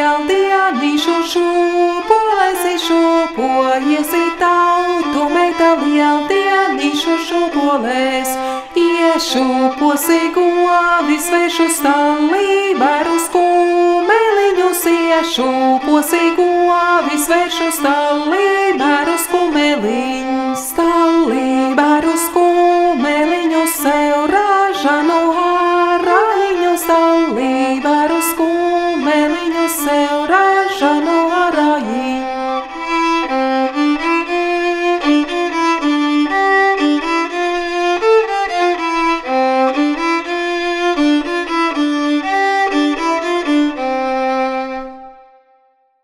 lieldienīšu šūpolēsi šūpojiesi tautu meita lieldienīšu šūpolēs. Iešūposi govis vēršu stalī barus kumeliņus, iešūposi govis vēršu stalī barus kumeliņus.